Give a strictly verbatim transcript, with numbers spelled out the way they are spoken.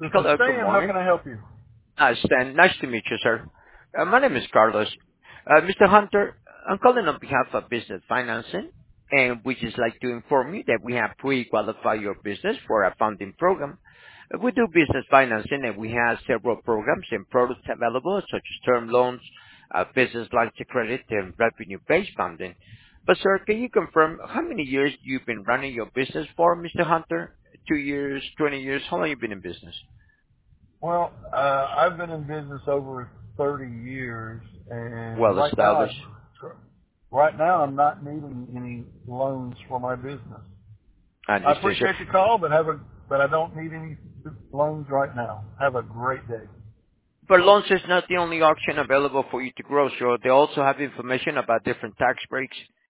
This is Hello, good Stan. How morning. can I help you? Uh, Stan, nice to meet you, sir. Uh, my name is Carlos. Uh, Mister Hunter, I'm calling on behalf of Business Financing, and we just like to inform you that we have pre-qualified your business for a funding program. Uh, We do business financing, and we have several programs and products available, such as term loans, uh, business lines of credit, and revenue-based funding. But, sir, can you confirm how many years you've been running your business for, Mister Hunter? Two years, twenty years? How long you been in business? Well, uh, I've been in business over thirty years, and Well right now, I, established. right now, I'm not needing any loans for my business. I Understood, sir. appreciate your call, but have a, but I don't need any loans right now. Have a great day. But loans is not the only option available for you to grow, so they also have information about different tax breaks